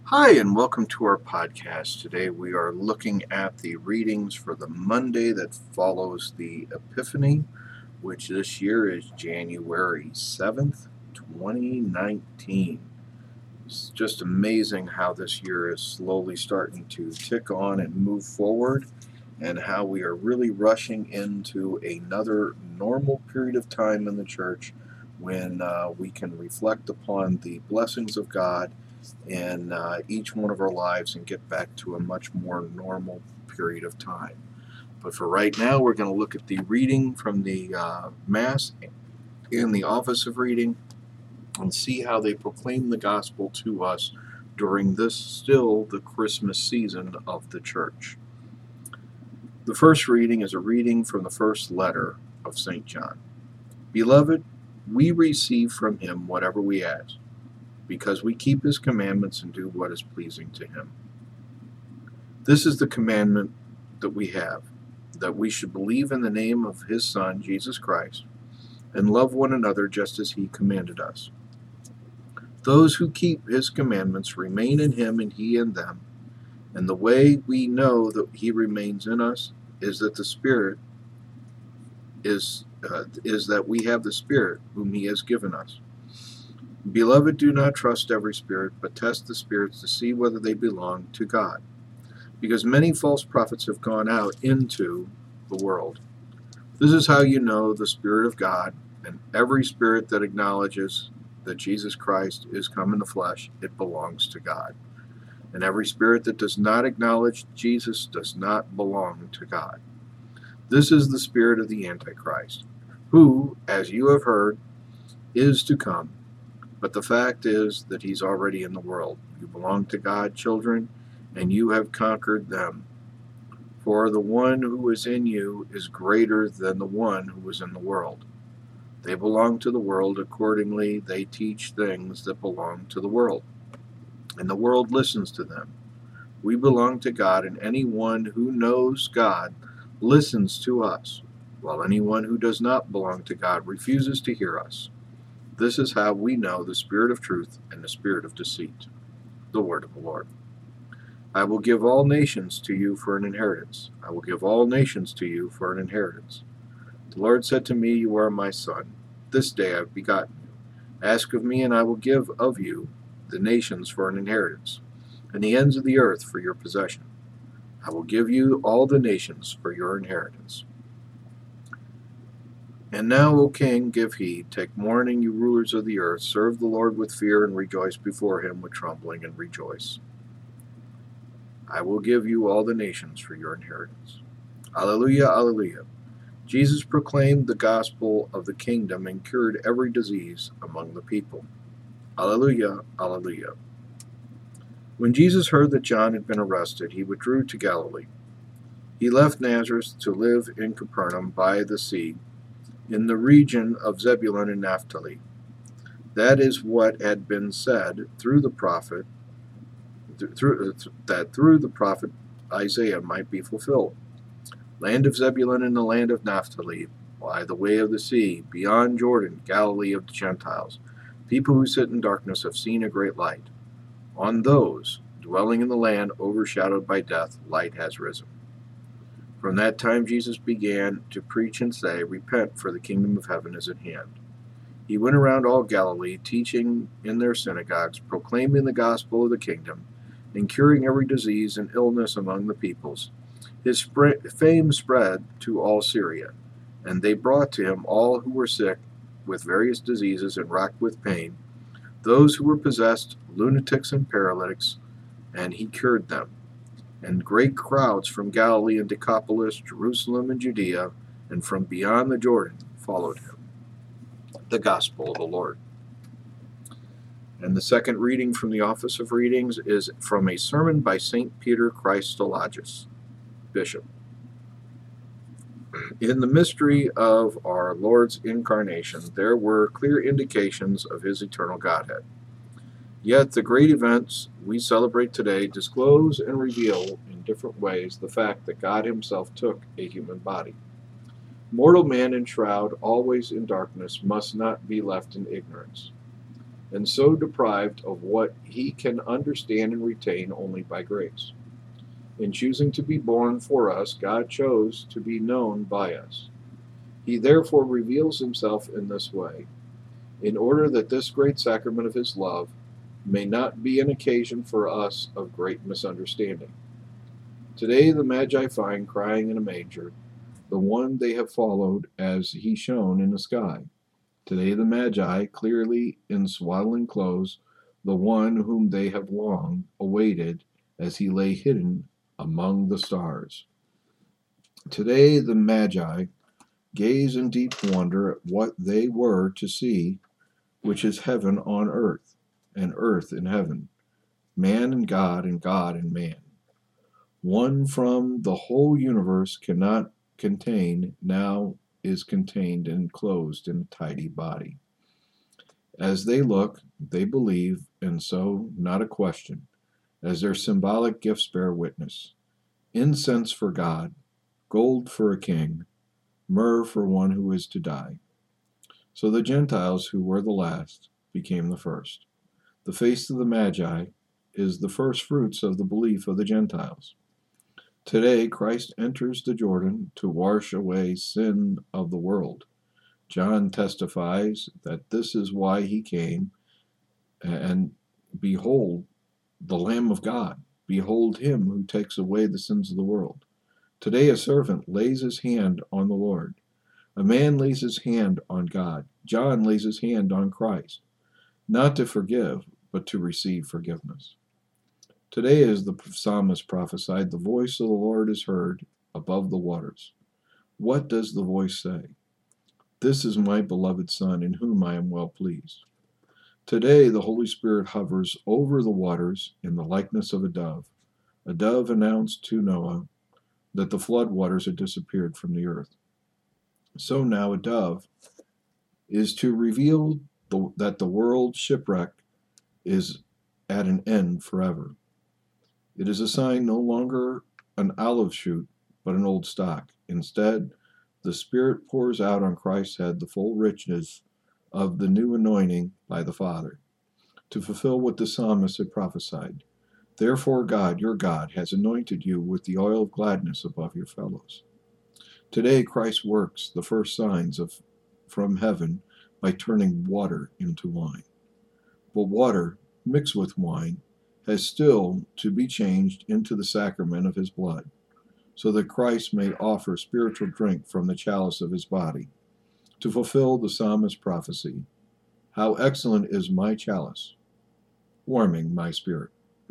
Hi, and welcome to our podcast. Today we are looking at the readings for the Monday that follows the Epiphany, which this year is January 7th, 2019. It's just amazing how this year is slowly starting to tick on and move forward, and how we are really rushing into another normal period of time in the church when we can reflect upon the blessings of God in each one of our lives and get back to a much more normal period of time. But for right now, we're going to look at the reading from the Mass and the Office of Reading and see how they proclaim the gospel to us during this still the Christmas season of the church. The first reading is a reading from the first letter of St. John. Beloved, we receive from him whatever we ask, because we keep his commandments and do what is pleasing to him. This is the commandment that we have, that we should believe in the name of his Son, Jesus Christ, and love one another just as he commanded us. Those who keep his commandments remain in him and he in them, and the way we know that he remains in us is that the Spirit is that we have the Spirit whom he has given us. Beloved, do not trust every spirit, but test the spirits to see whether they belong to God, because many false prophets have gone out into the world. This is how you know the Spirit of God, and every spirit that acknowledges that Jesus Christ is come in the flesh, it belongs to God. And every spirit that does not acknowledge Jesus does not belong to God. This is the spirit of the Antichrist, who, as you have heard, is to come. But the fact is that he's already in the world. You belong to God, children, and you have conquered them. For the one who is in you is greater than the one who is in the world. They belong to the world, accordingly they teach things that belong to the world, and the world listens to them. We belong to God, and anyone who knows God listens to us, while anyone who does not belong to God refuses to hear us. This is how we know the spirit of truth and the spirit of deceit. The word of the Lord. I will give all nations to you for an inheritance. I will give all nations to you for an inheritance. The Lord said to me, You are my son. This day I have begotten you. Ask of me, and I will give of you the nations for an inheritance, and the ends of the earth for your possession. I will give you all the nations for your inheritance. And now, O king, give heed, take warning, you rulers of the earth, serve the Lord with fear, and rejoice before him with trembling, and rejoice. I will give you all the nations for your inheritance. Alleluia, alleluia. Jesus proclaimed the gospel of the kingdom and cured every disease among the people. Alleluia, alleluia. When Jesus heard that John had been arrested, he withdrew to Galilee. He left Nazareth to live in Capernaum by the sea, in the region of Zebulun and Naphtali. That is what had been said through the prophet, through the prophet Isaiah might be fulfilled. Land of Zebulun and the land of Naphtali, by the way of the sea, beyond Jordan, Galilee of the Gentiles. People who sit in darkness have seen a great light. On those dwelling in the land overshadowed by death, light has risen. From that time Jesus began to preach and say, Repent, for the kingdom of heaven is at hand. He went around all Galilee, teaching in their synagogues, proclaiming the gospel of the kingdom, and curing every disease and illness among the peoples. His fame spread to all Syria, and they brought to him all who were sick with various diseases and racked with pain, those who were possessed, lunatics and paralytics, and he cured them. And great crowds from Galilee and Decapolis, Jerusalem and Judea, and from beyond the Jordan followed him. The Gospel of the Lord. And the second reading from the Office of Readings is from a sermon by St. Peter Christologus, Bishop. In the mystery of our Lord's incarnation, there were clear indications of his eternal Godhead. Yet the great events we celebrate today disclose and reveal in different ways the fact that God himself took a human body. Mortal man enshrouded always in darkness must not be left in ignorance. and so deprived of what he can understand and retain only by grace. In choosing to be born for us, God chose to be known by us. He therefore reveals himself in this way, in order that this great sacrament of his love may not be an occasion for us of great misunderstanding. Today the Magi find crying in a manger the one they have followed as he shone in the sky. Today the Magi, clearly in swaddling clothes, the one whom they have long awaited as he lay hidden among the stars. Today the Magi gaze in deep wonder at what they were to see, which is heaven on earth, and earth in heaven, man and God in man. One from the whole universe cannot contain, now is contained and enclosed in a tidy body. As they look, they believe, and so not a question, as their symbolic gifts bear witness. Incense for God, gold for a king, myrrh for one who is to die. So the Gentiles, who were the last, became the first. The face of the Magi is the first fruits of the belief of the Gentiles. Today, Christ enters the Jordan to wash away sin of the world. John testifies that this is why he came, and behold, the Lamb of God. Behold him who takes away the sins of the world. Today, a servant lays his hand on the Lord. A man lays his hand on God. John lays his hand on Christ, not to forgive, but to receive forgiveness. Today, as the psalmist prophesied, the voice of the Lord is heard above the waters. What does the voice say? This is my beloved Son, in whom I am well pleased. Today, the Holy Spirit hovers over the waters in the likeness of a dove. A dove announced to Noah that the flood waters had disappeared from the earth. So now a dove is to reveal that the world shipwreck is at an end forever. It is a sign no longer an olive shoot, but an old stock. Instead, the Spirit pours out on Christ's head the full richness of the new anointing by the Father, to fulfill what the psalmist had prophesied. Therefore, God, your God, has anointed you with the oil of gladness above your fellows. Today, Christ works the first signs from heaven by turning water into wine. But water mixed with wine has still to be changed into the sacrament of his blood, so that Christ may offer spiritual drink from the chalice of his body, to fulfill the psalmist's prophecy. How excellent is my chalice, warming my spirit.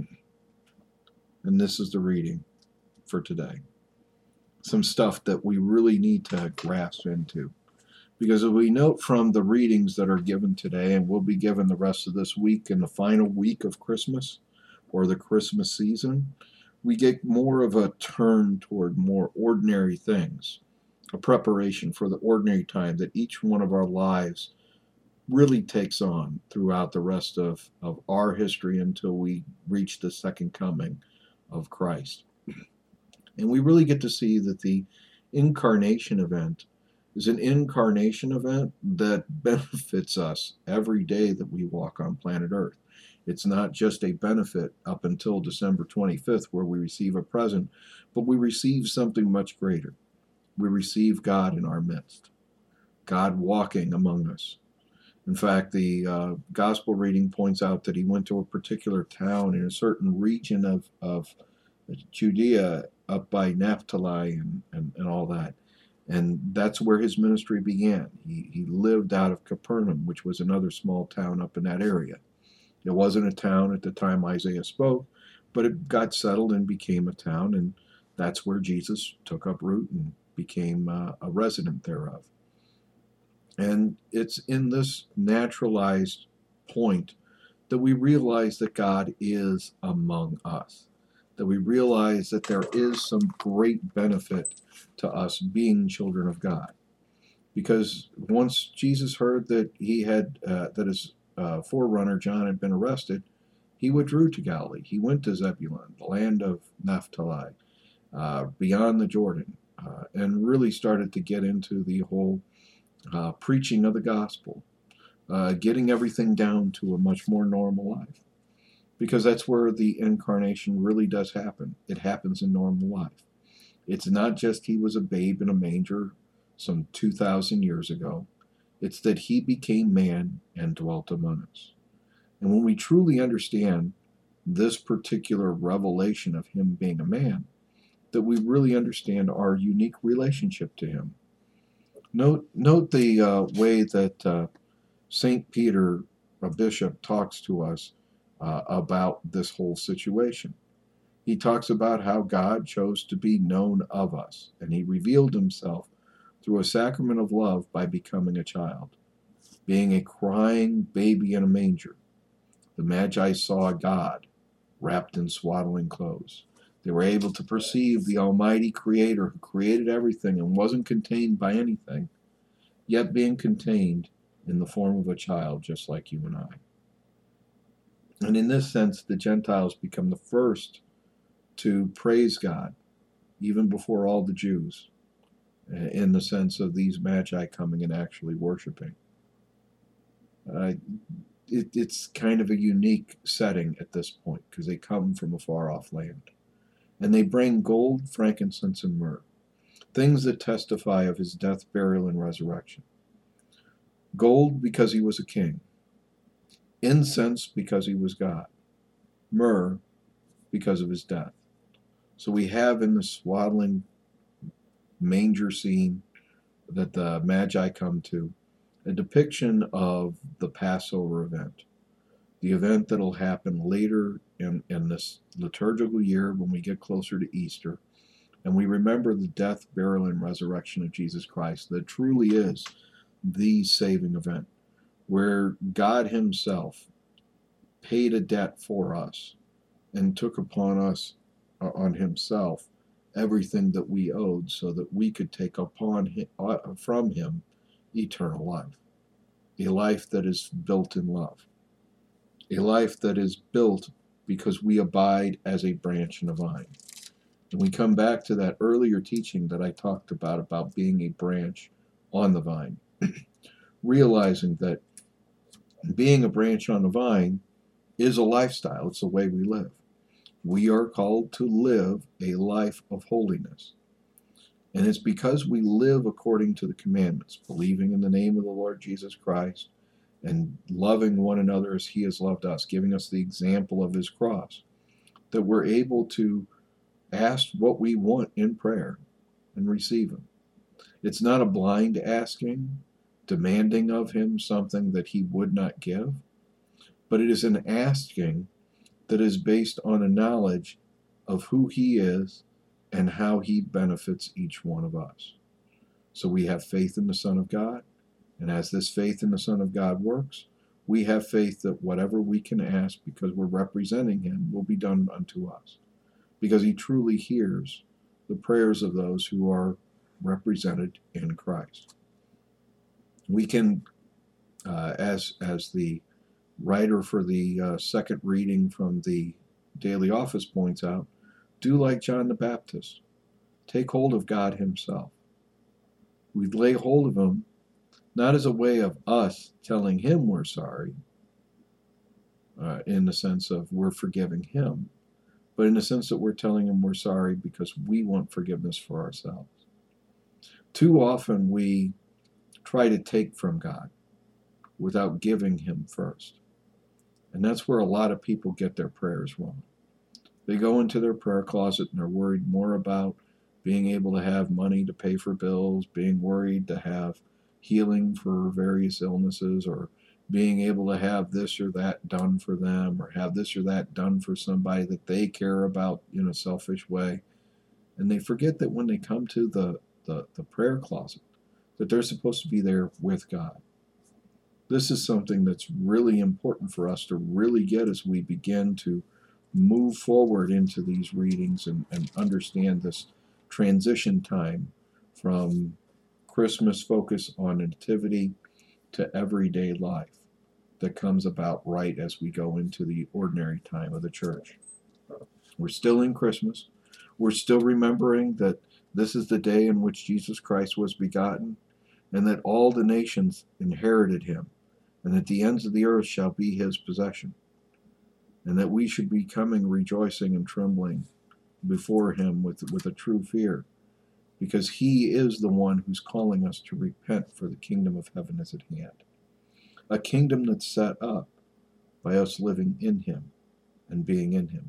And this is the reading for today. Some stuff that we really need to grasp into. Because as we note from the readings that are given today, and will be given the rest of this week and the final week of Christmas, or the Christmas season, we get more of a turn toward more ordinary things, a preparation for the ordinary time that each one of our lives really takes on throughout the rest of our history until we reach the second coming of Christ. And we really get to see that the incarnation event is an incarnation event that benefits us every day that we walk on planet Earth. It's not just a benefit up until December 25th where we receive a present, but we receive something much greater. We receive God in our midst, God walking among us. In fact, the gospel reading points out that he went to a particular town in a certain region of Judea up by Naphtali and all that. And that's where his ministry began. He lived out of Capernaum, which was another small town up in that area. It wasn't a town at the time Isaiah spoke, but it got settled and became a town, and that's where Jesus took up root and became a resident thereof. And it's in this naturalized point that we realize that God is among us, that we realize that there is some great benefit to us being children of God. Because once Jesus heard that he had that his forerunner John had been arrested, he withdrew to Galilee. He went to Zebulun, the land of Naphtali, beyond the Jordan, and really started to get into the whole preaching of the gospel. getting everything down to a much more normal life. Because that's where the incarnation really does happen. It happens in normal life. It's not just he was a babe in a manger some 2,000 years ago. It's that he became man and dwelt among us. And when we truly understand this particular revelation of him being a man, that we really understand our unique relationship to him. Note the way that St. Peter, a bishop, talks to us about this whole situation. He talks about how God chose to be known of us, and he revealed himself through a sacrament of love by becoming a child, being a crying baby in a manger. The Magi saw God wrapped in swaddling clothes. They were able to perceive the Almighty Creator who created everything and wasn't contained by anything, yet being contained in the form of a child just like you and I. And in this sense, the Gentiles become the first to praise God, even before all the Jews, in the sense of these Magi coming and actually worshiping. It's kind of a unique setting at this point because they come from a far-off land. And they bring gold, frankincense, and myrrh, things that testify of his death, burial, and resurrection. Gold because he was a king. Incense because he was God. Myrrh because of his death. So we have in the swaddling manger scene that the Magi come to a depiction of the Passover event, the event that'll happen later in this liturgical year when we get closer to Easter, and we remember the death, burial, and resurrection of Jesus Christ that truly is the saving event, where God himself paid a debt for us and took upon us, on himself, everything that we owed so that we could take upon him, from him eternal life, a life that is built in love, a life that is built because we abide as a branch in a vine. And we come back to that earlier teaching that I talked about being a branch on the vine, realizing that being a branch on the vine is a lifestyle. It's the way we live. We are called to live a life of holiness. And it's because we live according to the commandments, believing in the name of the Lord Jesus Christ and loving one another as he has loved us, giving us the example of his cross, that we're able to ask what we want in prayer and receive him. It's not a blind asking, demanding of him something that he would not give, but it is an asking that is based on a knowledge of who he is and how he benefits each one of us. So we have faith in the Son of God, and as this faith in the Son of God works, we have faith that whatever we can ask because we're representing him will be done unto us, because he truly hears the prayers of those who are represented in Christ. We can, as the writer for the second reading from the daily office points out, do like John the Baptist. Take hold of God himself. We lay hold of him not as a way of us telling him we're sorry, in the sense of we're forgiving him, but in the sense that we're telling him we're sorry because we want forgiveness for ourselves. Too often we try to take from God without giving him first. And that's where a lot of people get their prayers wrong. They go into their prayer closet and are worried more about being able to have money to pay for bills, being worried to have healing for various illnesses, or being able to have this or that done for them, or have this or that done for somebody that they care about in a selfish way. And they forget that when they come to the prayer closet, that they're supposed to be there with God. This is something that's really important for us to really get as we begin to move forward into these readings and understand this transition time from Christmas focus on nativity to everyday life that comes about right as we go into the ordinary time of the church. We're still in Christmas. We're still remembering that this is the day in which Jesus Christ was begotten and that all the nations inherited him and that the ends of the earth shall be his possession, and that we should be coming rejoicing and trembling before him with a true fear, because he is the one who's calling us to repent, for the kingdom of heaven is at hand. A kingdom that's set up by us living in him and being in him.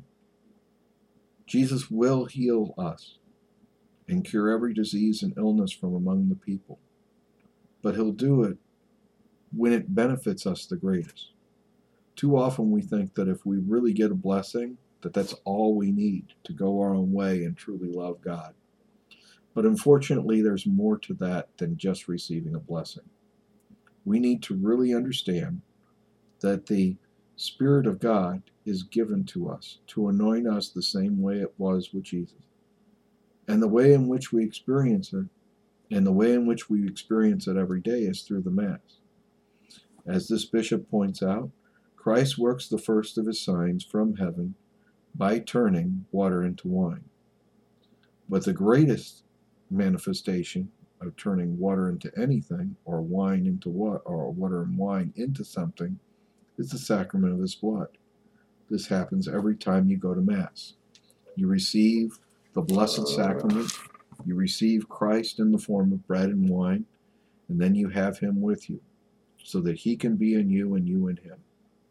Jesus will heal us and cure every disease and illness from among the people, but he'll do it when it benefits us the greatest. Too often we think that if we really get a blessing, that's all we need to go our own way and truly love God. But unfortunately, there's more to that than just receiving a blessing. We need to really understand that the Spirit of God is given to us to anoint us the same way it was with Jesus. And the way in which we experience it, and the way in which we experience it every day, is through the Mass. As this bishop points out, Christ works the first of his signs from heaven by turning water into wine. But the greatest manifestation of turning water into anything, or wine into or water and wine into something, is the sacrament of his blood. This happens every time you go to Mass. You receive the Blessed Sacrament, you receive Christ in the form of bread and wine, and then you have him with you, so that he can be in you and you in him.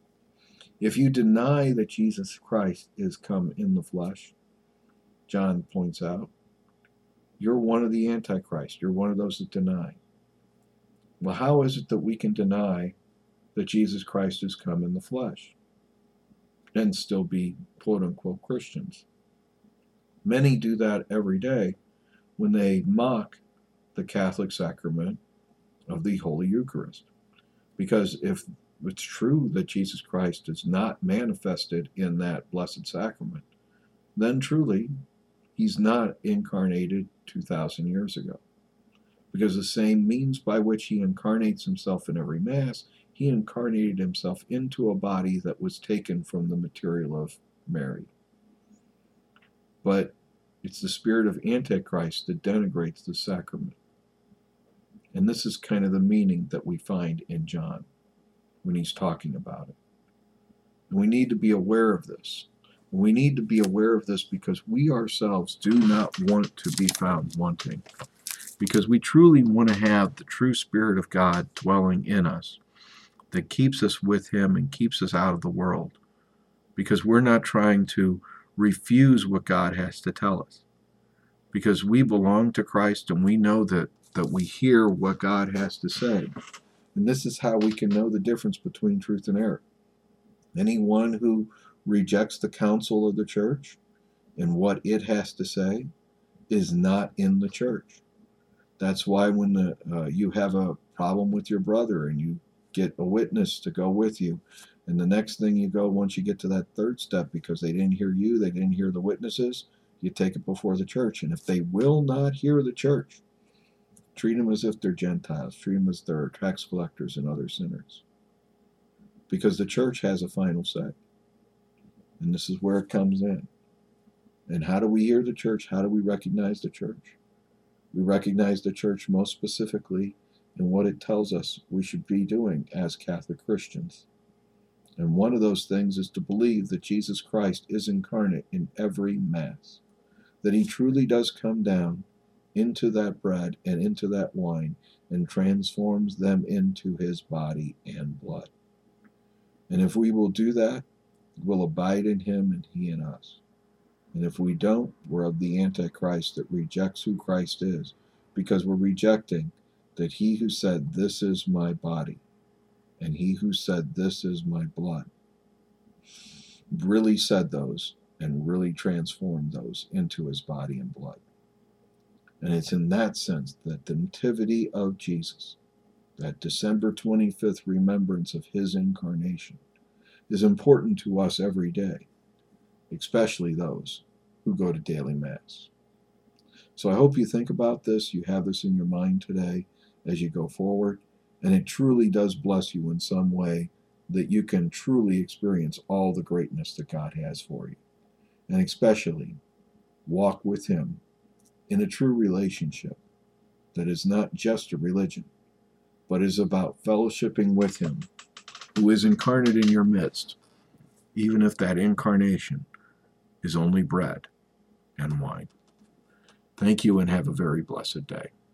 If you deny that Jesus Christ is come in the flesh, John points out, you're one of the Antichrist. You're one of those that deny. Well, how is it that we can deny that Jesus Christ has come in the flesh and still be quote-unquote Christians? Many do that every day when they mock the Catholic sacrament of the Holy Eucharist. Because if it's true that Jesus Christ is not manifested in that Blessed Sacrament, then truly he's not incarnated 2,000 years ago. Because the same means by which he incarnates himself in every Mass, he incarnated himself into a body that was taken from the material of Mary. But it's the spirit of Antichrist that denigrates the sacrament. And this is kind of the meaning that we find in John when he's talking about it. And we need to be aware of this. We need to be aware of this because we ourselves do not want to be found wanting. Because we truly want to have the true Spirit of God dwelling in us that keeps us with him and keeps us out of the world. Because we're not trying to refuse what God has to tell us. Because we belong to Christ and we know that we hear what God has to say. And this is how we can know the difference between truth and error. Anyone who rejects the counsel of the church and what it has to say is not in the church. That's why when you have a problem with your brother and you get a witness to go with you, and the next thing you go, once you get to that third step, because they didn't hear you, they didn't hear the witnesses, you take it before the church. And if they will not hear the church, treat them as if they're Gentiles. Treat them as they're tax collectors and other sinners. Because the church has a final say. And this is where it comes in. And how do we hear the church? How do we recognize the church? We recognize the church most specifically in what it tells us we should be doing as Catholic Christians. And one of those things is to believe that Jesus Christ is incarnate in every Mass. That he truly does come down into that bread and into that wine and transforms them into his body and blood. And if we will do that, we'll abide in him and he in us. And if we don't, we're of the Antichrist that rejects who Christ is, because we're rejecting that he who said, "This is my body," and he who said, "This is my blood," really said those and really transformed those into his body and blood. And it's in that sense that the Nativity of Jesus, that December 25th remembrance of his incarnation, is important to us every day, especially those who go to daily Mass. So I hope you think about this, you have this in your mind today as you go forward, and it truly does bless you in some way that you can truly experience all the greatness that God has for you. And especially walk with him in a true relationship that is not just a religion, but is about fellowshipping with him who is incarnate in your midst, even if that incarnation is only bread and wine. Thank you and have a very blessed day.